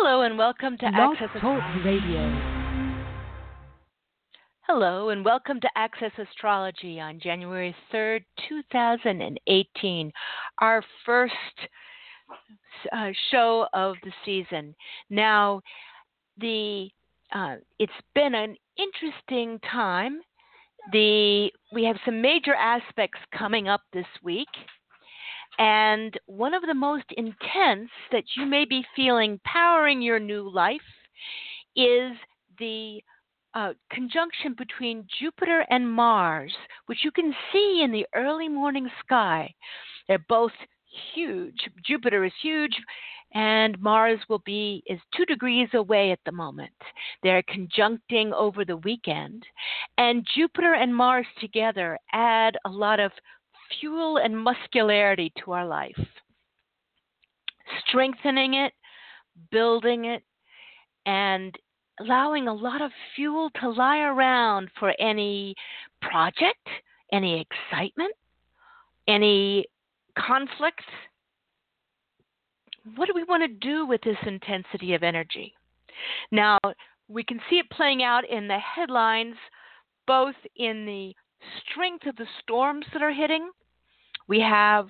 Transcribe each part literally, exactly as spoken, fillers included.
Hello and welcome to Blog Access. Talk Radio. Hello and welcome to Access Astrology on January third, two thousand eighteen, our first uh, show of the season. Now, the uh, it's been an interesting time. The we have some major aspects coming up this week. And one of the most intense that you may be feeling powering your new life is the uh, conjunction between Jupiter and Mars, which you can see in the early morning sky. They're both huge. Jupiter is huge, and Mars will be is two degrees away at the moment. They're conjuncting over the weekend, and Jupiter and Mars together add a lot of fuel and muscularity to our life, strengthening it, building it, and allowing a lot of fuel to lie around for any project, any excitement, any conflict. What do we want to do with this intensity of energy? Now, we can see it playing out in the headlines, both in the strength of the storms that are hitting. We have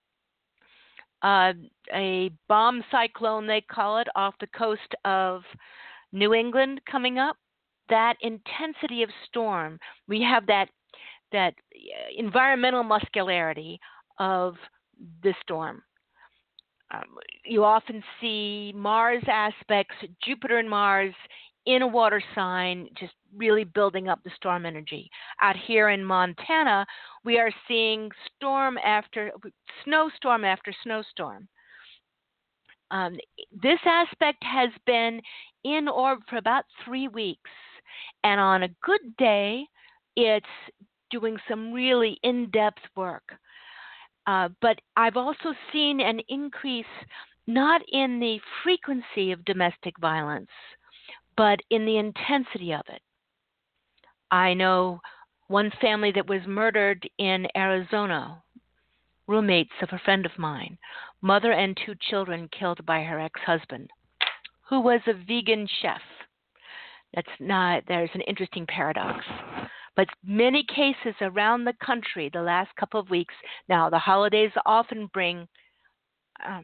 uh, a bomb cyclone, they call it, off the coast of New England coming up. That intensity of storm, we have that that environmental muscularity of the storm. Um, you often see Mars aspects, Jupiter and Mars in a water sign, just really building up the storm energy. Out here in Montana, we are seeing storm after snowstorm after snowstorm. Um, this aspect has been in orb for about three weeks, and on a good day, it's doing some really in-depth work. Uh, but I've also seen an increase not in the frequency of domestic violence, but in the intensity of it. I know one family that was murdered in Arizona, roommates of a friend of mine, mother and two children killed by her ex-husband, who was a vegan chef. That's not, there's an interesting paradox. But many cases around the country the last couple of weeks, now the holidays often bring um,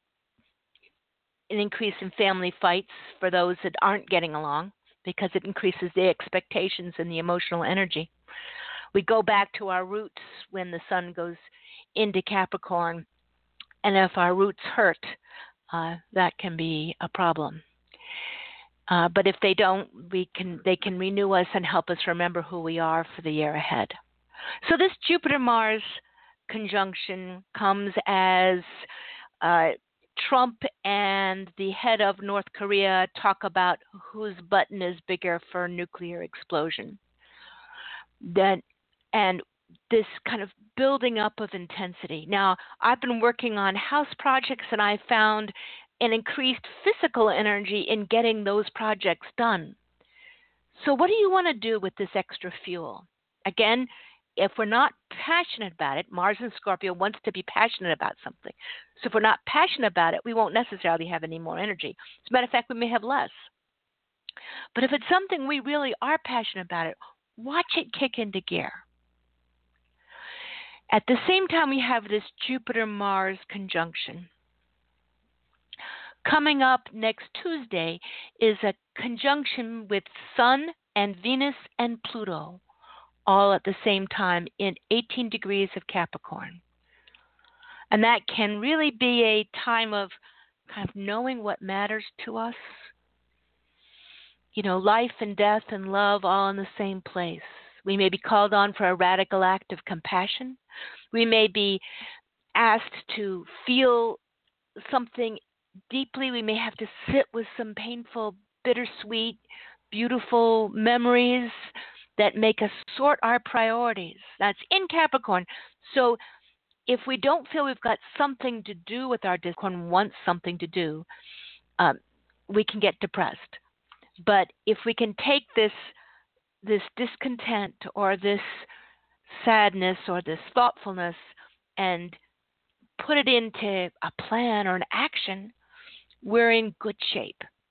an increase in family fights for those that aren't getting along because it increases the expectations and the emotional energy. We go back to our roots when the sun goes into Capricorn, and if our roots hurt, uh, that can be a problem. Uh, but if they don't, we can they can renew us and help us remember who we are for the year ahead. So this Jupiter-Mars conjunction comes as uh, Trump and the head of North Korea talk about whose button is bigger for a nuclear explosion. That and this kind of building up of intensity. Now, I've been working on house projects, and I found an increased physical energy in getting those projects done. So what do you want to do with this extra fuel? Again, if we're not passionate about it, Mars in Scorpio wants to be passionate about something. So if we're not passionate about it, we won't necessarily have any more energy. As a matter of fact, we may have less. But if it's something we really are passionate about it, watch it kick into gear. At the same time, we have this Jupiter-Mars conjunction. Coming up next Tuesday is a conjunction with Sun and Venus and Pluto, all at the same time in eighteen degrees of Capricorn. And that can really be a time of kind of knowing what matters to us. You know, life and death and love all in the same place. We may be called on for a radical act of compassion. We may be asked to feel something deeply. We may have to sit with some painful, bittersweet, beautiful memories that make us sort our priorities. That's in Capricorn. So if we don't feel we've got something to do with our Capricorn wants something to do, um, we can get depressed. But if we can take this this discontent or this sadness or this thoughtfulness and put it into a plan or an action, we're in good shape.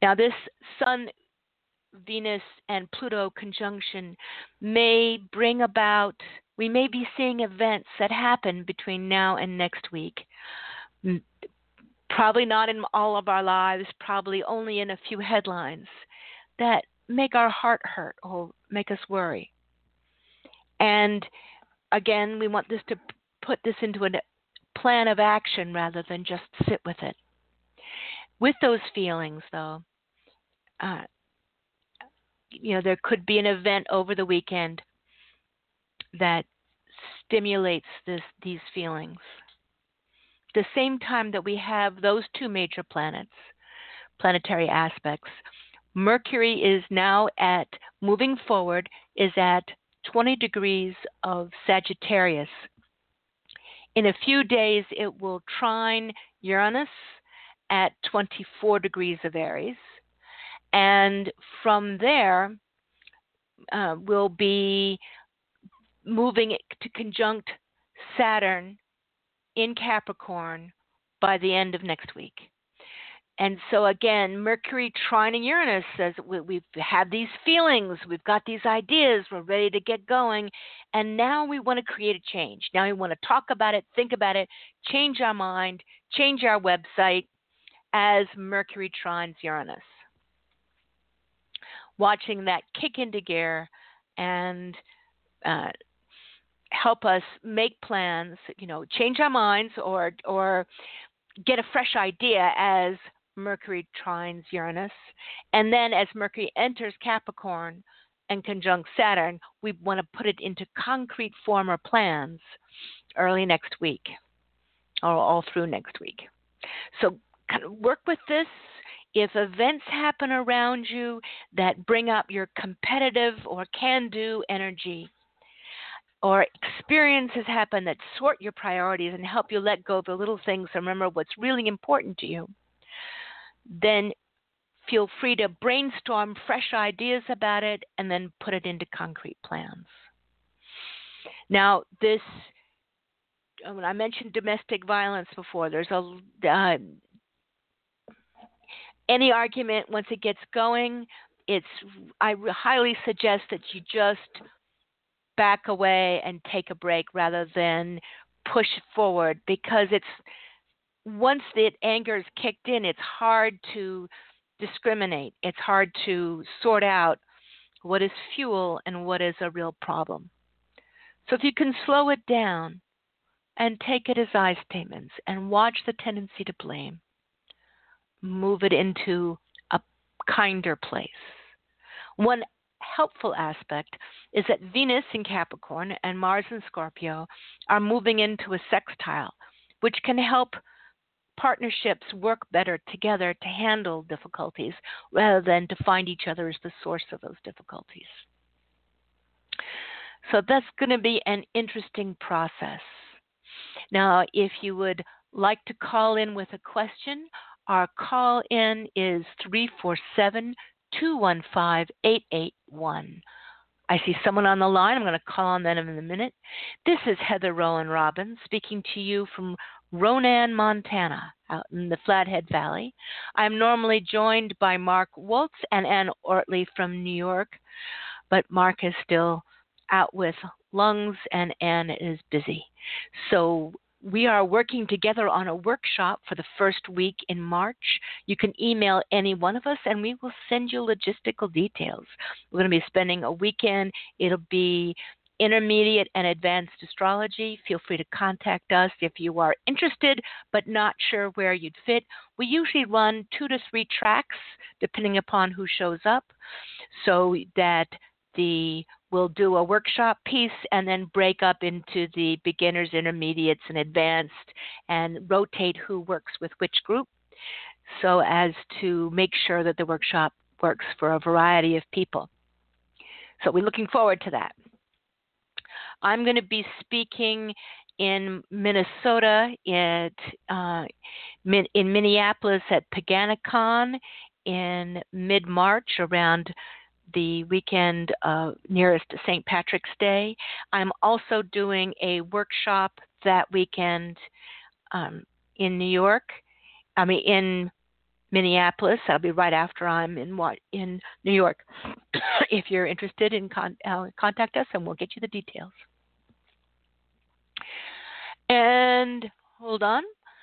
Now, this Sun, Venus, and Pluto conjunction may bring about, we may be seeing events that happen between now and next week. Probably not in all of our lives, probably only in a few headlines that make our heart hurt or make us worry. And again, we want this to put this into a plan of action rather than just sit with it. With those feelings, though, uh, you know, there could be an event over the weekend that stimulates this these feelings. The same time that we have those two major planets, planetary aspects, Mercury is now at, moving forward, is at twenty degrees of Sagittarius. In a few days, it will trine Uranus at twenty-four degrees of Aries. And from there, uh, we'll be moving to conjunct Saturn in Capricorn by the end of next week. And so again, Mercury trining Uranus says we've had these feelings, we've got these ideas, we're ready to get going, and now we want to create a change. Now we want to talk about it, think about it, change our mind, change our website as Mercury trines Uranus. Watching that kick into gear and uh, help us make plans, you know, change our minds or or get a fresh idea as Mercury trines Uranus. And then as Mercury enters Capricorn and conjunct Saturn, we want to put it into concrete form or plans early next week or all through next week. So kind of work with this. If events happen around you that bring up your competitive or can-do energy, or experiences happen that sort your priorities and help you let go of the little things and remember what's really important to you, then feel free to brainstorm fresh ideas about it and then put it into concrete plans. Now, this, when I mentioned domestic violence before, there's a uh, any argument once it gets going, it's I highly suggest that you just back away and take a break rather than push forward, because it's once the anger is kicked in, it's hard to discriminate. It's hard to sort out what is fuel and what is a real problem. So if you can slow it down and take it as I statements and watch the tendency to blame, move it into a kinder place. One helpful aspect is that Venus in Capricorn and Mars in Scorpio are moving into a sextile, which can help partnerships work better together to handle difficulties rather than to find each other as the source of those difficulties. So that's going to be an interesting process. Now, if you would like to call in with a question, our call in is three four seven, two one five, eight eight one. I see someone on the line. I'm going to call on them in a minute. This is Heather Rowan Robbins speaking to you from Ronan, Montana, out in the Flathead Valley. I'm normally joined by Mark Waltz and Ann Ortley from New York, but Mark is still out with lungs and Ann is busy. So we are working together on a workshop for the first week in March. You can email any one of us and we will send you logistical details. We're going to be spending a weekend. It'll be intermediate and advanced astrology. Feel free to contact us if you are interested but not sure where you'd fit. We usually run two to three tracks depending upon who shows up, so that the we'll do a workshop piece and then break up into the beginners, intermediates, and advanced and rotate who works with which group, so as to make sure that the workshop works for a variety of people. So we're looking forward to that. I'm going to be speaking in Minnesota, at, uh, in Minneapolis at PaganaCon in mid-March, around the weekend uh, nearest to Saint Patrick's Day. I'm also doing a workshop that weekend um, in New York, I mean in Minneapolis. That'll be right after I'm in what in New York. If you're interested in con- uh, contact us, and we'll get you the details. And hold on.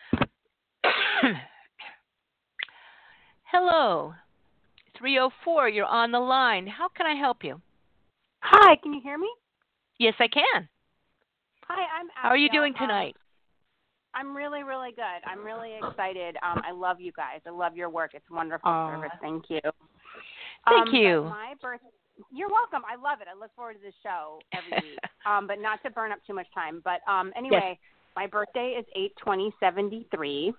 Hello, three oh four. You're on the line. How can I help you? Hi, can you hear me? Yes, I can. Hi, I'm Abigail. How are you doing Um, tonight? I'm really, really good. I'm really excited. Um, I love you guys. I love your work. It's wonderful Aw. service. Thank you. Thank um, you. But my birth. You're welcome. I love it. I look forward to this show every week. Um, but not to burn up too much time. But um, anyway, yes. My birthday is eight twenty seventy-three,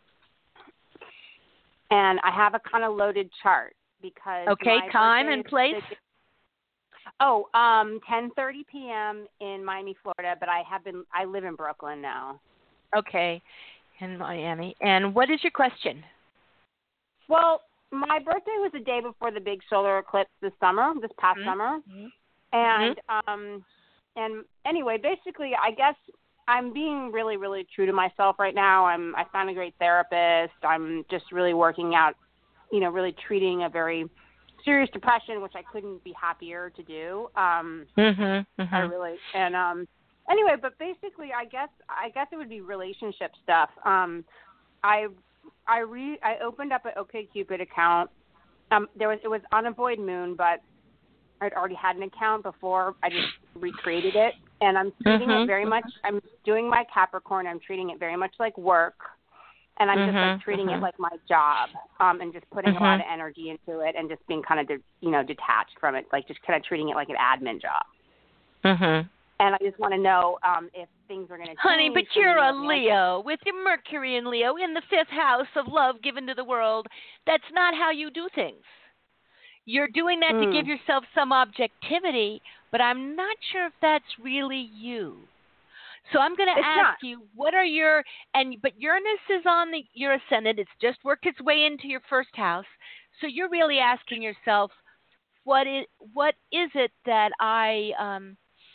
and I have a kind of loaded chart because. Okay, my time birthday and is place. the, oh, um, ten thirty p.m. in Miami, Florida. But I have been. I live in Brooklyn now. Okay, in Miami. And what is your question? Well, my birthday was the day before the big solar eclipse this summer, this past mm-hmm. summer. Mm-hmm. And um, and anyway, basically, I guess I'm being really, really true to myself right now. I'm I found a great therapist. I'm just really working out, you know, really treating a very serious depression, which I couldn't be happier to do. Um, mm-hmm. Mm-hmm. I really and um. Anyway, but basically, I guess I guess it would be relationship stuff. Um, I I re I opened up an OkCupid account. Um, there was it was on a void moon, but I'd already had an account before. I just recreated it, and I'm treating mm-hmm. it very much. I'm doing my Capricorn. I'm treating it very much like work, and I'm mm-hmm. just like treating mm-hmm. it like my job. Um, and just putting mm-hmm. a lot of energy into it, and just being kind of de- you know detached from it, like just kind of treating it like an admin job. Mm-hmm. And I just want to know um, if things are going to change. Honey, but you're a romantic. Leo with your Mercury in Leo in the fifth house of love given to the world. That's not how you do things. You're doing that mm. to give yourself some objectivity, but I'm not sure if that's really you. So I'm going to ask not. you, what are your and but Uranus is on the your ascendant. It's just worked its way into your first house. So you're really asking yourself, what is what is it that I um,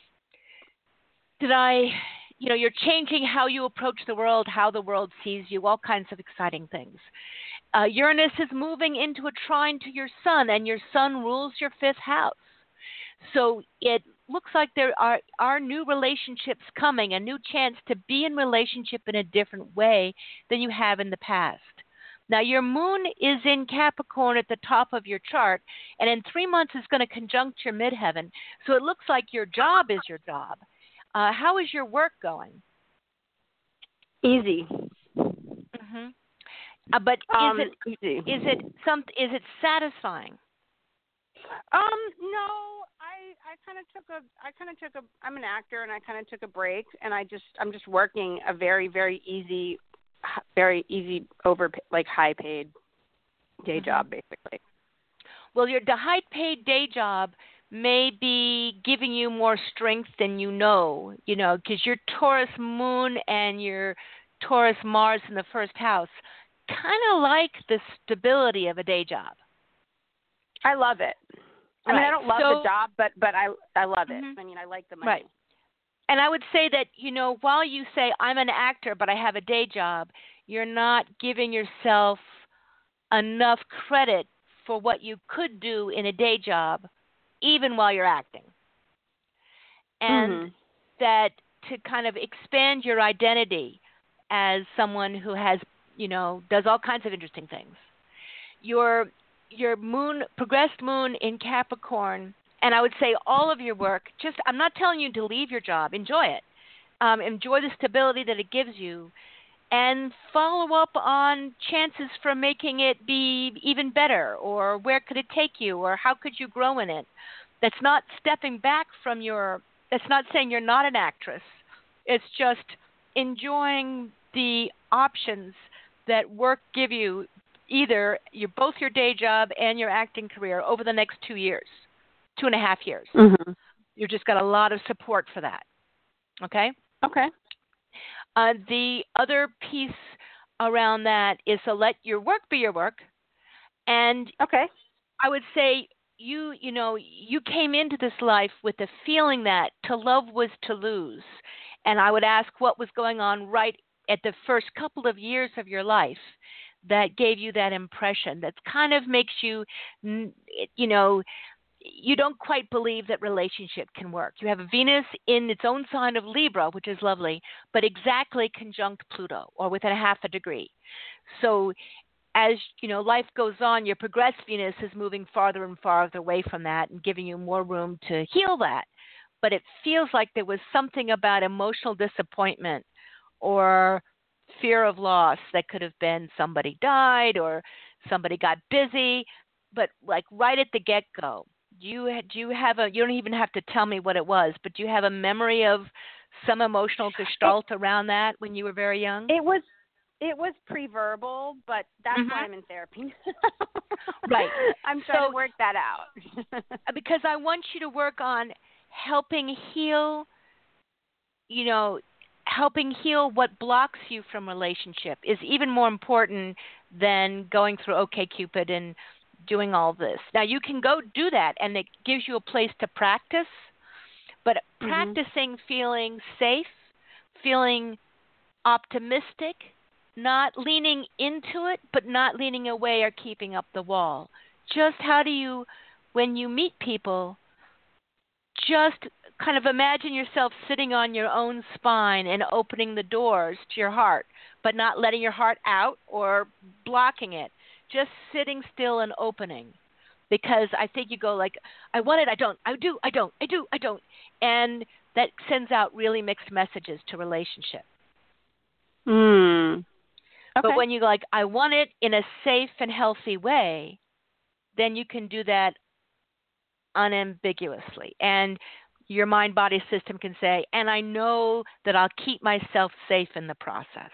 Did I, you know, you're changing how you approach the world, how the world sees you, all kinds of exciting things. Uh, Uranus is moving into a trine to your sun, and your sun rules your fifth house. So it looks like there are, are new relationships coming, a new chance to be in relationship in a different way than you have in the past. Now, your moon is in Capricorn at the top of your chart, and in three months it's going to conjunct your midheaven. So it looks like your job is your job. Uh, how is your work going? Easy. Mm-hmm. Uh, but um, is it easy. is it some is it satisfying? Um, no, I I kind of took a I kind of took a I'm an actor and I kind of took a break and I just I'm just working a very very easy, very easy over like high paid day mm-hmm. job basically. Well, your the high paid day job may be giving you more strength than you know, you know, because your Taurus moon and your Taurus Mars in the first house kind of like the stability of a day job. I love it. I right. mean, I don't love so, the job, but but I I love it. Mm-hmm. I mean, I like the money. Right. And I would say that, you know, while you say I'm an actor, but I have a day job, you're not giving yourself enough credit for what you could do in a day job even while you're acting. And mm-hmm. that to kind of expand your identity as someone who has, you know, does all kinds of interesting things. Your your moon, progressed moon in Capricorn, and I would say all of your work, just, I'm not telling you to leave your job, enjoy it. Um, enjoy the stability that it gives you, and follow up on chances for making it be even better, or where could it take you, or how could you grow in it. That's not stepping back from your, that's not saying you're not an actress. It's just enjoying the options that work give you, either your, both your day job and your acting career over the next two years, two and a half years. Mm-hmm. You've just got a lot of support for that. Okay? Okay. Uh, the other piece around that is to let your work be your work. And okay. I would say you, you know, you came into this life with the feeling that to love was to lose. And I would ask what was going on right at the first couple of years of your life that gave you that impression that kind of makes you, you know, you don't quite believe that relationship can work. You have a Venus in its own sign of Libra, which is lovely, but exactly conjunct Pluto or within a half a degree. So as you know, life goes on, your progressed Venus is moving farther and farther away from that and giving you more room to heal that. But it feels like there was something about emotional disappointment or fear of loss that could have been somebody died or somebody got busy, but like right at the get-go. Do you do you have a? You don't even have to tell me what it was, but do you have a memory of some emotional gestalt it, around that when you were very young? It was it was pre-verbal, but that's mm-hmm. why I'm in therapy. Right. I'm trying so, to work that out. Because I want you to work on helping heal. You know, helping heal what blocks you from relationship is even more important than going through OkCupid and doing all this. Now, you can go do that, and it gives you a place to practice, but mm-hmm. practicing feeling safe, feeling optimistic, not leaning into it, but not leaning away or keeping up the wall. Just how do you, when you meet people, just kind of imagine yourself sitting on your own spine and opening the doors to your heart, but not letting your heart out or blocking it. Just sitting still and opening, because I think you go like, I want it, I don't, I do, I don't, I do, I don't. And that sends out really mixed messages to relationship. Mm. Okay. But when you go like, I want it in a safe and healthy way, then you can do that unambiguously. And your mind-body system can say, and I know that I'll keep myself safe in the process.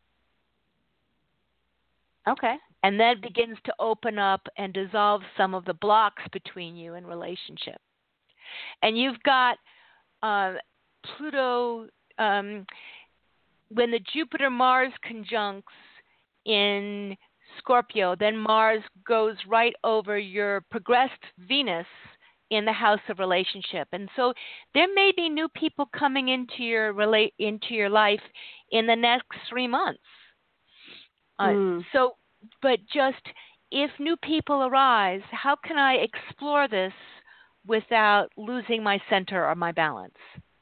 Okay. And that begins to open up and dissolve some of the blocks between you and relationship. And you've got uh, Pluto, um, when the Jupiter-Mars conjuncts in Scorpio, then Mars goes right over your progressed Venus in the house of relationship. And so there may be new people coming into your relate into your life in the next three months. Uh, mm. So, but just if new people arise, how can I explore this without losing my center or my balance?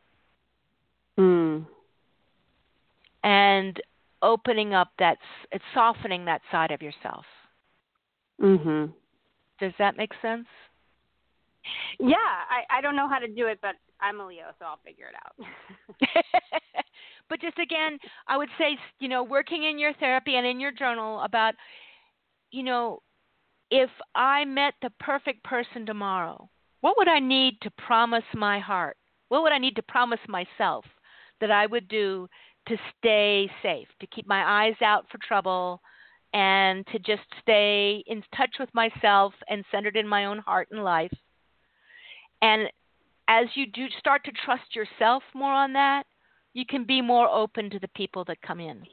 Mm. And opening up that, it's softening that side of yourself. Mm-hmm. Does that make sense? Yeah, I, I don't know how to do it, but I'm a Leo, so I'll figure it out. But just again, I would say, you know, working in your therapy and in your journal about, you know, if I met the perfect person tomorrow, what would I need to promise my heart? What would I need to promise myself that I would do to stay safe, to keep my eyes out for trouble, and to just stay in touch with myself and centered in my own heart and life? And as you do start to trust yourself more on that, you can be more open to the people that come in.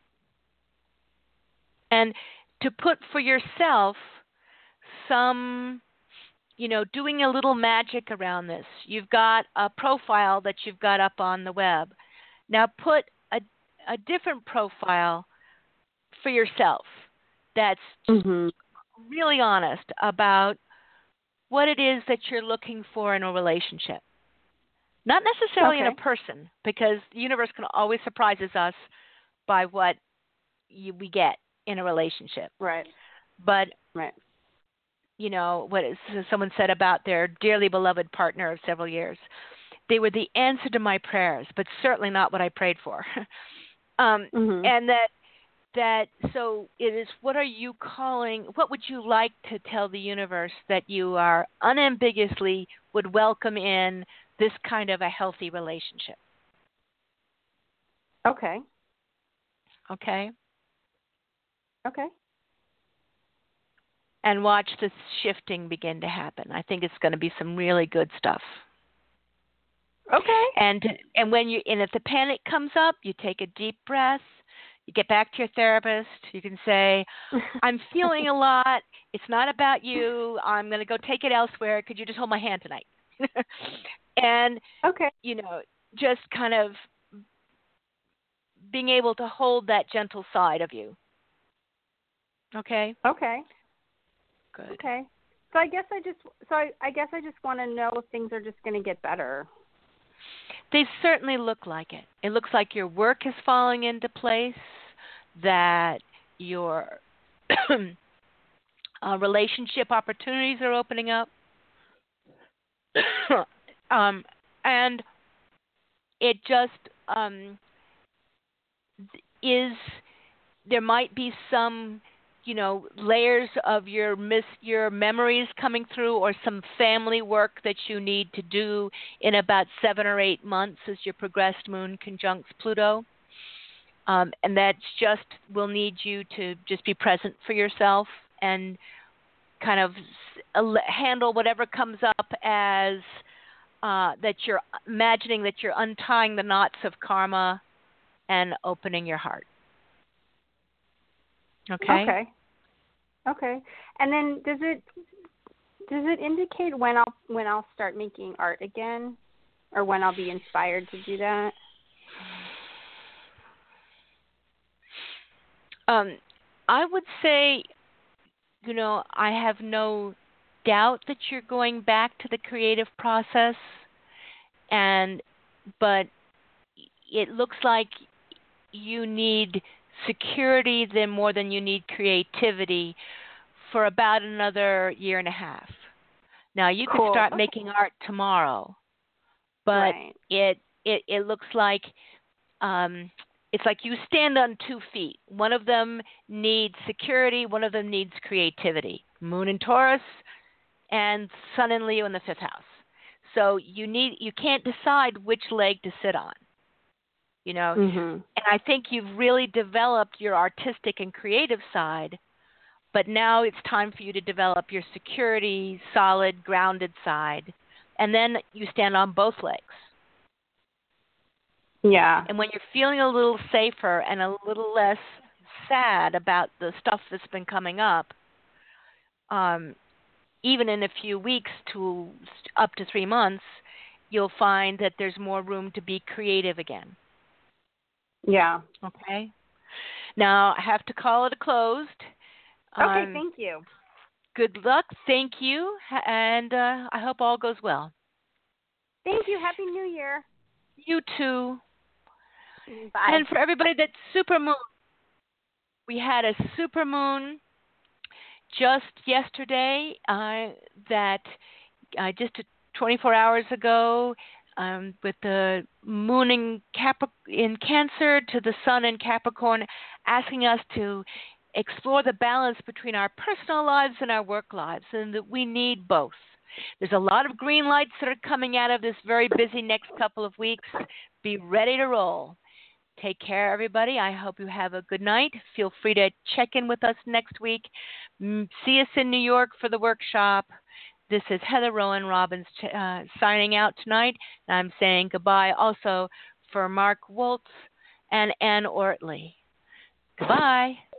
And to put for yourself some, you know, doing a little magic around this. You've got a profile that you've got up on the web. Now put a, a different profile for yourself that's mm-hmm. really honest about what it is that you're looking for in a relationship. Not necessarily okay. in a person, because the universe can always surprises us by what you, we get in a relationship. Right. But, right. you know, what is, someone said about their dearly beloved partner of several years, they were the answer to my prayers, but certainly not what I prayed for. um, mm-hmm. And that, that, so it is, what are you calling, what would you like to tell the universe that you are unambiguously would welcome in this kind of a healthy relationship? Okay. Okay. Okay. And watch this shifting begin to happen. I think it's going to be some really good stuff. Okay. And and when you and if the panic comes up, you take a deep breath. You get back to your therapist. You can say, "I'm feeling a lot. It's not about you. I'm going to go take it elsewhere. Could you just hold my hand tonight?" And okay. you know, just kind of being able to hold that gentle side of you. Okay? Okay. Good. Okay. So I guess I just so I, I guess I just want to know if things are just going to get better. They certainly look like it. It looks like your work is falling into place, that your uh, relationship opportunities are opening up. um, and it just um, is, there might be some, you know, layers of your miss your memories coming through, or some family work that you need to do in about seven or eight months as your progressed moon conjuncts Pluto. Um, and that's just will need you to just be present for yourself and kind of handle whatever comes up as uh, that you're imagining that you're untying the knots of karma and opening your heart. Okay. Okay. Okay. And then does it does it indicate when I'll when I'll start making art again, or when I'll be inspired to do that? Um, I would say, you know, I have no doubt that you're going back to the creative process, and but it looks like you need security then more than you need creativity for about another year and a half. Now you Cool. could start Okay. making art tomorrow, but Right. it it it looks like um, it's like you stand on two feet. One of them needs security. One of them needs creativity. Moon in Taurus and Sun in Leo in the fifth house. So you need you can't decide which leg to sit on. You know, Mhm. and I think you've really developed your artistic and creative side, but now it's time for you to develop your security, solid, grounded side, and then you stand on both legs. Yeah. And when you're feeling a little safer and a little less sad about the stuff that's been coming up, um, even in a few weeks to up to three months, you'll find that there's more room to be creative again. Yeah. Okay? Now, I have to call it a closed. Okay, Um, thank you. good luck. Thank you. And uh, I hope all goes well. Thank you. Happy New Year. You too. Bye. And for everybody that's supermoon, we had a supermoon just yesterday uh, that uh, just twenty-four hours ago um, with the moon in, Cap- in Cancer to the sun in Capricorn, asking us to explore the balance between our personal lives and our work lives, and that we need both. There's a lot of green lights that are coming out of this very busy next couple of weeks. Be ready to roll. Take care, everybody. I hope you have a good night. Feel free to check in with us next week. See us in New York for the workshop. This is Heather Rowan Robbins uh, signing out tonight. And I'm saying goodbye also for Mark Woltz and Ann Ortley. Goodbye.